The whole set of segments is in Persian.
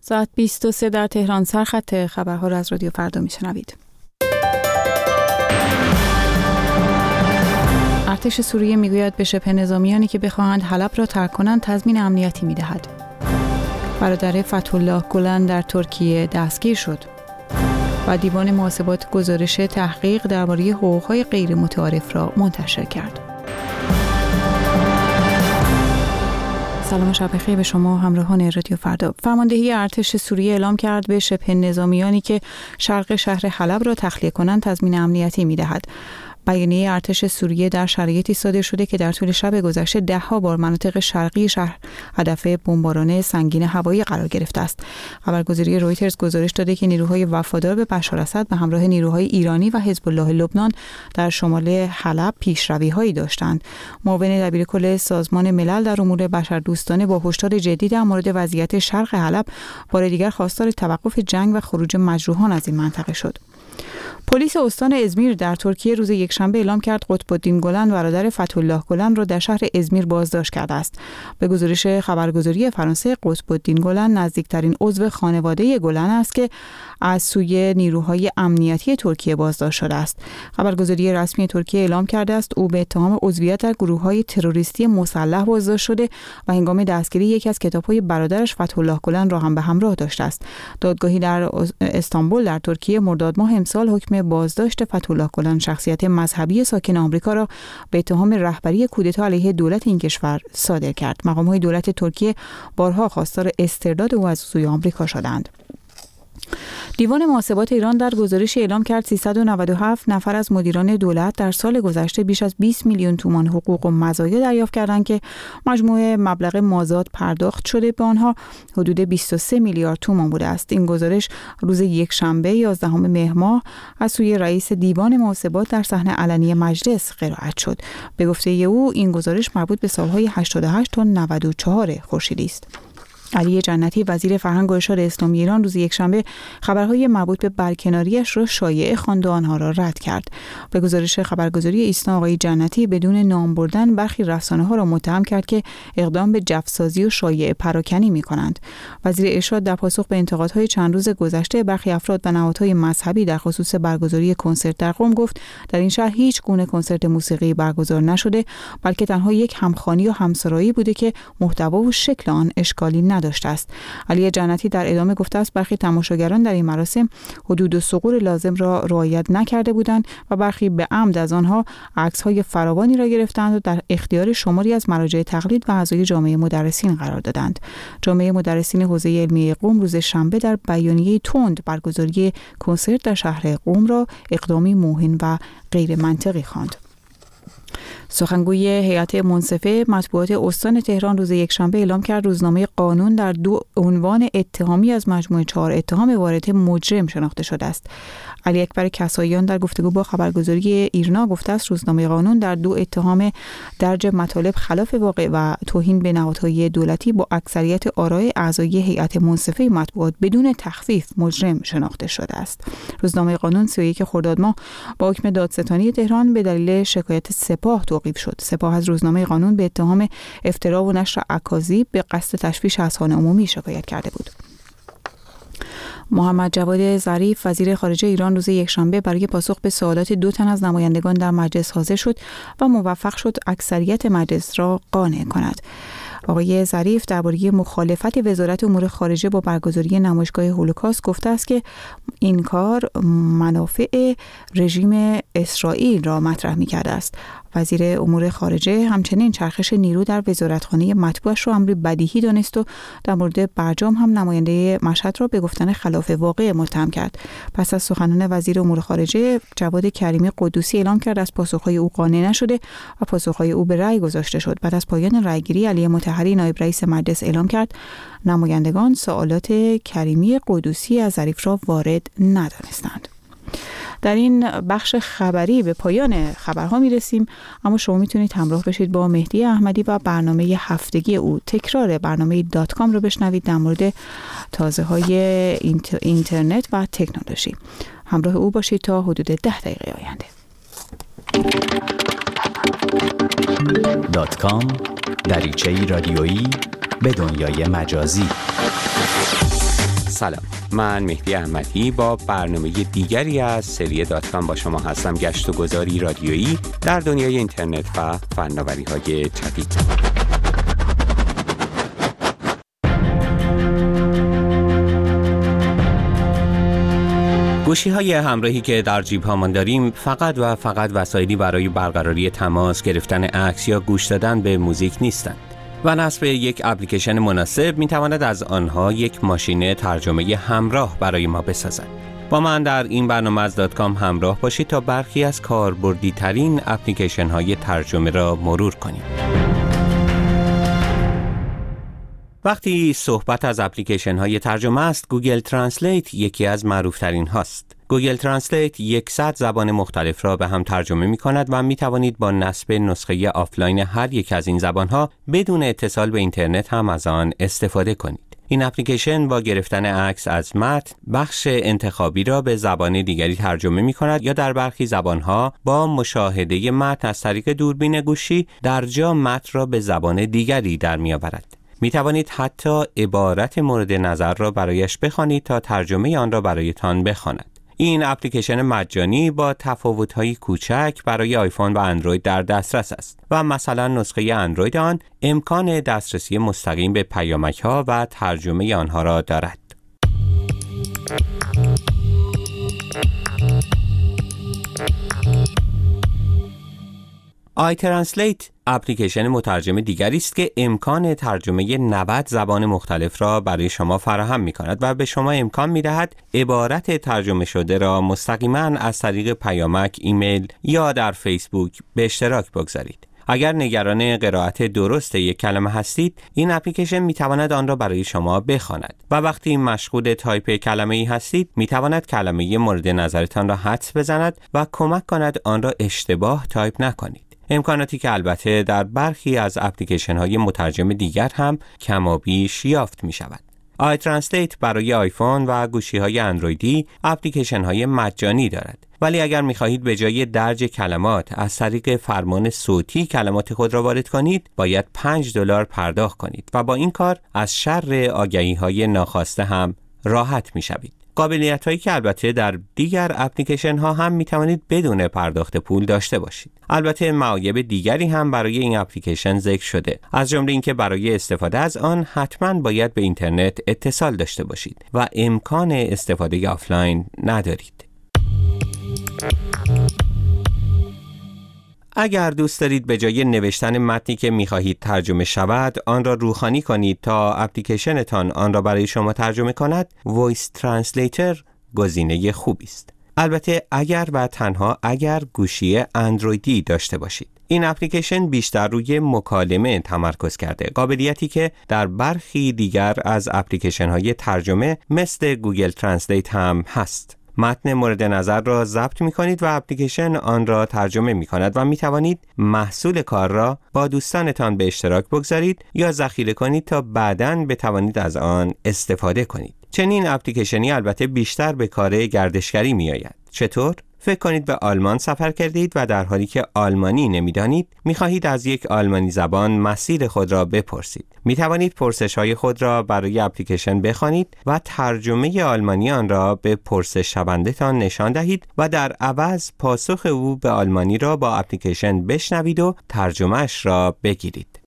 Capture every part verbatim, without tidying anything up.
ساعت بیست و سه در تهران. سرخط خبرها را از رادیو فردا میشنوید. ارتش سوریه میگوید به شبه نظامیانی که بخواهند حلب را ترک کنند تضمین امنیتی میدهد. برادر فتح‌الله گلن در ترکیه دستگیر شد. و دیوان محاسبات گزارش تحقیق درباره حقوق‌های غیر متعارف را منتشر کرد. سلام شب بخیر به شما همراهان رادیو فردا. فرماندهی ارتش سوریه اعلام کرد به شبه نظامیانی که شرق شهر حلب را تخلیه کنند تضمین امنیتی می‌دهد. بیانیه ارتش سوریه در شرایطی صادر شده که در طول شب گذشته ده ها بار مناطق شرقی شهر هدف بمباران سنگین هوایی قرار گرفته است. خبرگزاری رویترز گزارش داده که نیروهای وفادار به بشار اسد به همراه نیروهای ایرانی و حزب الله لبنان در شمال حلب پیشروی‌هایی داشتند. معاون دبیرکل سازمان ملل در امور بشردوستانه با هشدار جدی در مورد وضعیت شرق حلب بار دیگر خواستار توقف جنگ و خروج مجروحان از این منطقه شد. پلیس استان ازمیر در ترکیه روز یکشنبه اعلام کرد قطب‌الدین گلن برادر فتح‌الله گلن را در شهر ازمیر بازداشت کرده است. به گزارش خبرگزاری فرانسه، قطب‌الدین گلن نزدیکترین عضو خانواده گلن است که از سوی نیروهای امنیتی ترکیه بازداشت شده است. خبرگزاری رسمی ترکیه اعلام کرده است او به اتهام عضویت در گروه‌های تروریستی مسلح بازداشت شده و هنگام دستگیری یکی از کتاب‌های برادرش فتح‌الله گلن را هم به همراه داشته است. دادگاهی در استانبول در ترکیه مرداد ماه امسال حکم بازداشت فتح‌الله گلن، شخصیت مذهبی ساکن آمریکا، را به اتهام رهبری کودتا علیه دولت این کشور صادر کرد. مقام‌های دولت ترکیه بارها خواستار استرداد او از سوی آمریکا شدند. دیوان محاسبات ایران در گزارشی اعلام کرد سیصد و نود و هفت نفر از مدیران دولت در سال گذشته بیش از بیست میلیون تومان حقوق و مزایا دریافت کردند که مجموع مبلغ مازاد پرداخت شده به آنها حدود بیست و سه میلیارد تومان بوده است. این گزارش روز یکشنبه یازدهم مهر ماه از سوی رئیس دیوان محاسبات در صحنه علنی مجلس قرائت شد. به گفته او این گزارش مربوط به سالهای هشتاد و هشت تا نود و چهار خورشیدی است. علی جنتی وزیر فرهنگ و ارشاد اسلامی ایران روز یکشنبه خبرهای مربوط به برکناریش را شایعه خواند و آنها را رد کرد. به گزارش خبرگزاری ایسنا، آقای جنتی بدون نام بردن برخی رسانه‌ها را متهم کرد که اقدام به جفسازی و شایعه پراکنی می‌کنند. وزیر ارشاد در پاسخ به انتقادهای چند روز گذشته برخی افراد و نهادهای مذهبی در خصوص برگزاری کنسرت در قم گفت در این شهر هیچ گونه کنسرت موسیقی برگزار نشده، بلکه تنها یک همخوانی و همسرایی بوده که محتوا و شکل آن اشکالی نداشته است. علی جنتی در ادامه گفته است برخی تماشاگران در این مراسم حدود و ثغور لازم را رعایت نکرده بودند و برخی به عمد از آنها عکس‌های فراوانی را گرفتند و در اختیار شماری از مراجع تقلید و اعضای جامعه مدرسین قرار دادند. جامعه مدرسین حوزه علمی قم روز شنبه در بیانیه تند برگزاری کنسرت در شهر قم را اقدامی موهن و غیر منطقی خواند. سخنگوی هیئت منصفه مطبوعات استان تهران روز یکشنبه اعلام کرد روزنامه قانون در دو عنوان اتهامی از مجموعه چهار اتهام وارد مجرم شناخته شده است. علی اکبر کساییان در گفتگو با خبرگزاری ایرنا گفته است روزنامه قانون در دو اتهام درج مطالب خلاف واقع و توهین به نهادهای دولتی با اکثریت آراء اعضای هیئت منصفه مطبوعات بدون تخفیف مجرم شناخته شده است. روزنامه قانون سی و یک خرداد ماه با حکم دادستانی تهران به دلیل شکایت سپاه توقیف شد. سپاه از روزنامه قانون به اتهام افترا و نشر اکاذیب به قصد تشویش اذهان عمومی شکایت کرده بود. محمد جواد ظریف وزیر خارجه ایران روز یکشنبه برای پاسخ به سوالات دو تن از نمایندگان در مجلس حاضر شد و موفق شد اکثریت مجلس را قانع کند. آقای ظریف درباره مخالفت وزارت امور خارجه با برگزاری نمایشگاه هولوکاست گفته است که این کار منافع رژیم اسرائیل را مطرح می‌کرده است. وزیر امور خارجه همچنین چرخش نیرو در وزارتخانه مطبوعش را امری بدیهی دانست و در مورد برجام هم نماینده مشهد را به گفتن خلاف واقع متهم کرد. پس از سخنان وزیر امور خارجه جواد کریمی قدوسی اعلام کرد از پاسخهای او قانع نشده و پاسخهای او به رأی گذاشته شد. بعد از پایان رأیگیری علی مطهری نایب رئیس مجلس اعلام کرد نمایندگان سوالات کریمی قدوسی از ظریف را وارد ندانستند. در این بخش خبری به پایان خبرها میرسیم، اما شما میتونید همراه بشید با مهدی احمدی و برنامه هفتگی او تکرار برنامه دات کام رو بشنوید در مورد تازه های اینترنت و تکنولوژی. همراه او باشید تا حدود ده دقیقه آینده. دات کام، دریچه‌ای رادیویی به دنیای مجازی. سلام، من مهدی احمدی با برنامه دیگری از سری دات کام با شما هستم. گشت و گذاری رادیویی در دنیای اینترنت و فناوری‌های جدید. گوشی‌های همراهی که در جیب‌هامان داریم فقط و فقط وسایلی برای برقراری تماس، گرفتن عکس یا گوش دادن به موزیک نیستند و نصب یک اپلیکیشن مناسب می‌تواند از آنها یک ماشین ترجمه همراه برای ما بسازد. با من در این برنامه از دات کام همراه باشید تا برخی از کاربردی‌ترین اپلیکیشن‌های ترجمه را مرور کنیم. وقتی صحبت از اپلیکیشن های ترجمه است، گوگل ترنسلیت یکی از معروفترین هاست. گوگل ترنسلیت صد زبان مختلف را به هم ترجمه می کند و می توانید با نصب نسخه آفلاین هر یک از این زبان ها بدون اتصال به اینترنت هم از آن استفاده کنید. این اپلیکیشن با گرفتن عکس از متن بخش انتخابی را به زبان دیگری ترجمه می کند یا در برخی زبان ها با مشاهده متن از طریق دوربین گوشی در جا متن را به زبان دیگری در می آورد. می توانید حتی عبارت مورد نظر را برایش بخوانید تا ترجمه آن را برایتان بخواند. این اپلیکیشن مجانی با تفاوت‌های کوچک برای آیفون و اندروید در دسترس است و مثلا نسخه اندروید آن امکان دسترسی مستقیم به پیامک‌ها و ترجمه آنها را دارد. آی ترنسلیت اپلیکیشن مترجم دیگری است که امکان ترجمه نود زبان مختلف را برای شما فراهم می‌کند و به شما امکان می‌دهد عبارت ترجمه شده را مستقیما از طریق پیامک، ایمیل یا در فیسبوک به اشتراک بگذارید. اگر نگران قرائت درست یک کلمه هستید، این اپلیکیشن می‌تواند آن را برای شما بخواند و وقتی مشغول تایپ کلمه‌ای هستید، می‌تواند کلمه مورد نظرتان را حدس بزند و کمک کند آن را اشتباه تایپ نکنید. امکاناتی که البته در برخی از اپلیکیشن‌های مترجم دیگر هم کم و بیش یافت می‌شود. آی ترنسلیت برای آیفون و گوشی‌های اندرویدی اپلیکیشن‌های مجانی دارد. ولی اگر می‌خواهید به جای درج کلمات از طریق فرمان صوتی کلمات خود را وارد کنید، باید پنج دلار پرداخت کنید و با این کار از شر آگهی‌های ناخواسته هم راحت می‌شوید. قابلیت‌هایی که البته در دیگر اپلیکیشن‌ها هم می‌توانید بدون پرداخت پول داشته باشید. البته معایب دیگری هم برای این اپلیکیشن ذکر شده، از جمله اینکه برای استفاده از آن حتماً باید به اینترنت اتصال داشته باشید و امکان استفاده آفلاین ندارید. اگر دوست دارید به جای نوشتن متنی که می‌خواهید ترجمه شود، آن را روخانی کنید تا اپلیکیشنتان آن را برای شما ترجمه کند، وایس ترنسلیتر گزینه خوبی است. البته اگر و تنها اگر گوشی اندرویدی داشته باشید. این اپلیکیشن بیشتر روی مکالمه تمرکز کرده، قابلیتی که در برخی دیگر از اپلیکیشن‌های ترجمه مثل گوگل ترنسلیت هم هست. متن مورد نظر را ضبط می کنید و اپلیکیشن آن را ترجمه می کند و می توانید محصول کار را با دوستانتان به اشتراک بگذارید یا ذخیره کنید تا بعداً بتوانید از آن استفاده کنید. چنین اپلیکیشنی البته بیشتر به کار گردشگری می آید. چطور؟ فکر کنید به آلمان سفر کردید و در حالی که آلمانی نمی‌دانید، می‌خواهید از یک آلمانی زبان مسیر خود را بپرسید. می‌توانید پرسش‌های خود را برای اپلیکیشن بخوانید و ترجمه آلمانی آن را به پرسش شونده‌تان نشان دهید و در عوض پاسخ او به آلمانی را با اپلیکیشن بشنوید و ترجمه‌اش را بگیرید.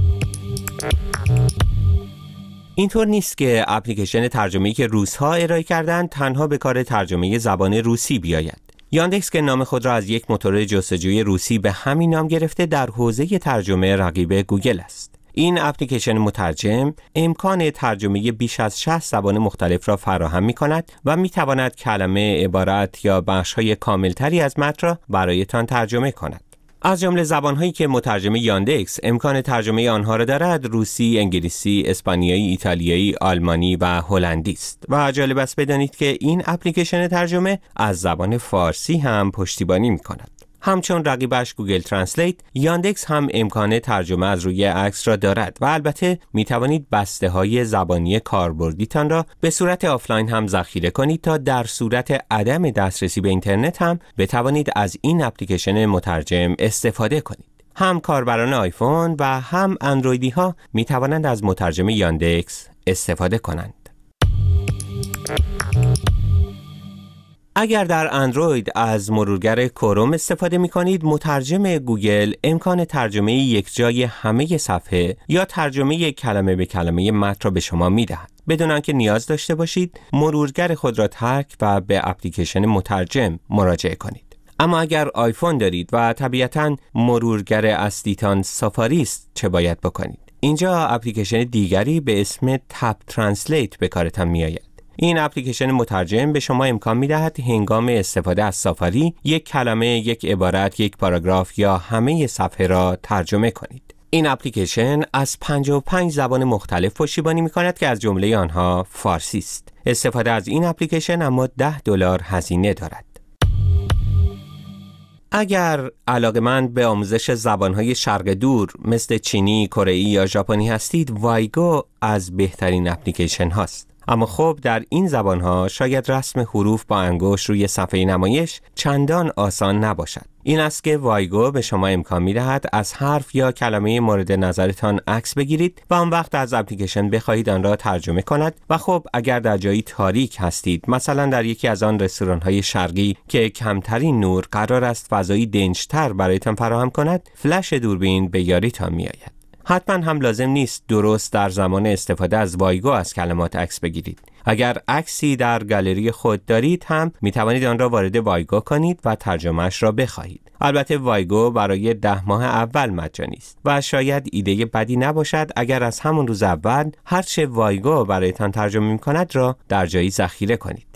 اینطور نیست که اپلیکیشن ترجمه‌ای که روس‌ها ارائه کردند تنها به کار ترجمه زبان روسی بیاید. یاندکس که نام خود را از یک موتور جستجوی روسی به همین نام گرفته، در حوزه ترجمه رقیب گوگل است. این اپلیکیشن مترجم امکان ترجمه بیش از شصت زبان مختلف را فراهم می‌کند و می‌تواند کلمه، عبارت یا بخش‌های کاملتری از متن را برایتان ترجمه کند. از جمله زبان‌هایی که مترجم یاندکس امکان ترجمه آنها را دارد، روسی، انگلیسی، اسپانیایی، ایتالیایی، آلمانی و هلندی است. و جالب است بدانید که این اپلیکیشن ترجمه از زبان فارسی هم پشتیبانی می‌کند. همچون رقیبش گوگل ترنسلیت، یاندکس هم امکان ترجمه از روی عکس را دارد و البته می توانید بسته های زبانی کاربردیتان را به صورت آفلاین هم ذخیره کنید تا در صورت عدم دسترسی به اینترنت هم بتوانید از این اپلیکیشن مترجم استفاده کنید. هم کاربران آیفون و هم اندرویدی ها می توانند از مترجم یاندکس استفاده کنند. اگر در اندروید از مرورگر کروم استفاده می کنید، مترجم گوگل امکان ترجمه یک جای همه صفحه یا ترجمه کلمه به کلمه متن را به شما می دهد، بدون آنکه نیاز داشته باشید مرورگر خود را ترک و به اپلیکیشن مترجم مراجعه کنید. اما اگر آیفون دارید و طبیعتاً مرورگر اصلیتان سافاری است، چه باید بکنید؟ اینجا اپلیکیشن دیگری به اسم تپ ترنسلیت به کارتان می آید. این اپلیکیشن مترجم به شما امکان می دهد هنگام استفاده از سافاری یک کلمه، یک عبارت، یک پاراگراف یا همه صفحه را ترجمه کنید. این اپلیکیشن از پنجاه و پنج زبان مختلف پشتیبانی می کند که از جمله آنها فارسی است. استفاده از این اپلیکیشن اما ده دلار هزینه دارد. اگر علاقه‌مند به آموزش زبان‌های شرق دور مثل چینی، کره‌ای یا ژاپنی هستید، وایگو از بهترین اپلیکیشن هاست. اما خب در این زبان‌ها شاید رسم حروف با انگشت روی صفحه نمایش چندان آسان نباشد. این است که وایگو به شما امکان می‌دهد از حرف یا کلمه مورد نظرتان عکس بگیرید و آن وقت از اپلیکیشن بخواهید آن را ترجمه کند و خب اگر در جایی تاریک هستید، مثلا در یکی از آن رستوران‌های شرقی که کمترین نور قرار است فضایی دنج‌تر برایتان فراهم کند، فلش دوربین به یاریتان می‌آید. حتما هم لازم نیست درست در زمان استفاده از وایگو از کلمات عکس بگیرید. اگر عکسی در گالری خود دارید هم می توانید آن را وارد وایگو کنید و ترجمهش را بخواهید. البته وایگو برای ده ماه اول مجانی است و شاید ایده بدی نباشد اگر از همون روز اول هرچه وایگو برایتان ترجمه می کند را در جایی ذخیره کنید.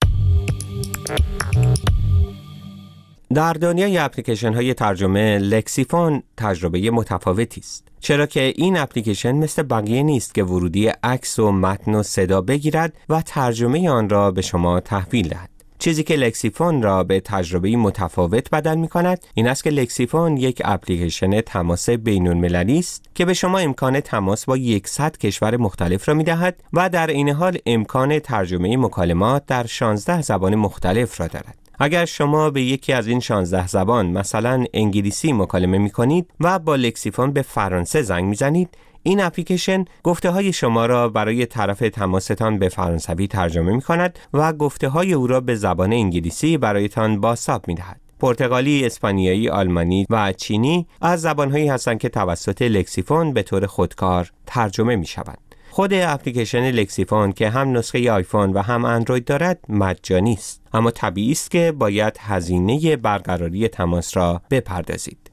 در دنیای اپلیکیشن های ترجمه، لکسیفون تجربه متفاوتی است، چرا که این اپلیکیشن مثل بقیه نیست که ورودی عکس و متن و صدا بگیرد و ترجمه آن را به شما تحویل دهد. چیزی که لکسیفون را به تجربه متفاوت بدل می کند این است که لکسیفون یک اپلیکیشن تماس بین المللی است که به شما امکان تماس با صد کشور مختلف را می دهد و در این حال امکان ترجمه مکالمات در شانزده زبان مختلف را دارد. اگر شما به یکی از این شانزده زبان مثلا انگلیسی مکالمه می کنید و با لکسیفون به فرانسه زنگ می زنید، این اپلیکیشن گفته های شما را برای طرف تماستان به فرانسوی ترجمه می کند و گفته های او را به زبان انگلیسی برایتان بازتاب می دهد. پرتغالی، اسپانیایی، آلمانی و چینی از زبانهایی هستند که توسط لکسیفون به طور خودکار ترجمه می شوند. خود اپلیکیشن لکسیفون که هم نسخه آیفون و هم اندروید دارد مجانی است، اما طبیعی است که باید هزینه برقراری تماس را بپردازید.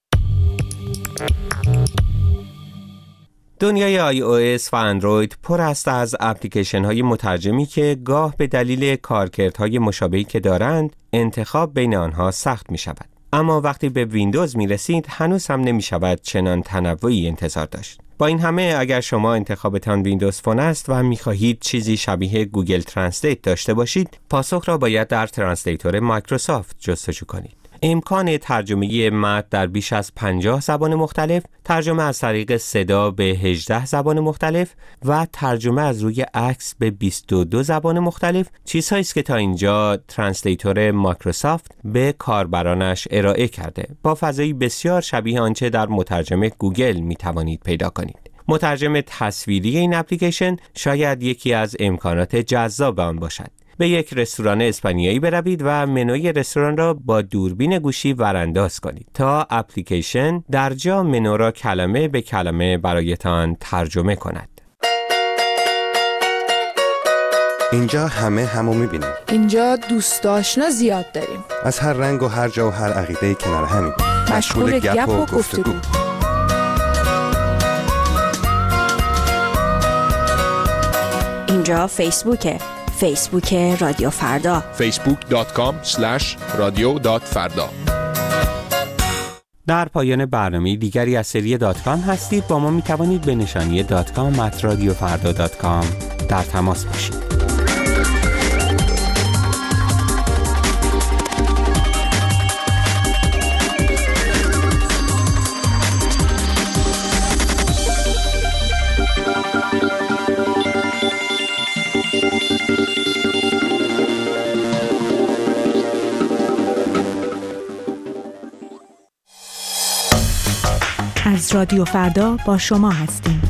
دنیای آی او اس و اندروید پر است از اپلیکیشن های مترجمی که گاه به دلیل کارکردهای مشابهی که دارند انتخاب بین آنها سخت می شود. اما وقتی به ویندوز می رسید هنوز هم نمی شود چنان تنوعی انتظار داشت. با این همه اگر شما انتخابتان ویندوز فون است و می خواهید چیزی شبیه گوگل ترنسلیت داشته باشید، پاسخ را باید در ترنسلیتور مایکروسافت جستجو کنید. امکان ترجمه متن در بیش از پنجاه زبان مختلف، ترجمه از طریق صدا به هجده زبان مختلف و ترجمه از روی عکس به بیست و دو زبان مختلف چیزهایی است که تا اینجا ترنسلیتور مایکروسافت به کاربرانش ارائه کرده. با فضایی بسیار شبیه آنچه در مترجم گوگل می توانید پیدا کنید. مترجم تصویری این اپلیکیشن شاید یکی از امکانات جذاب آن باشد. به یک رستوران اسپانیایی بروید و منوی رستوران را با دوربین گوشی ورانداز کنید تا اپلیکیشن در جا منو را کلمه به کلمه برایتان ترجمه کند. اینجا همه همو می‌بینیم. اینجا دوست آشنا زیاد داریم. از هر رنگ و هر جا و هر عقیده‌ای کنار همیم. مشغول گپ و گفتگو. اینجا فیسبوکه. فیسبوک رادیو فردا. فیسبوک دات کام اسلش رادیو دات فردا. در پایان برنامه دیگری از سری دات کام هستید. با ما می توانید به نشانی دات کام ات رادیو فردا دات کام در تماس باشید. از رادیو فردا با شما هستیم.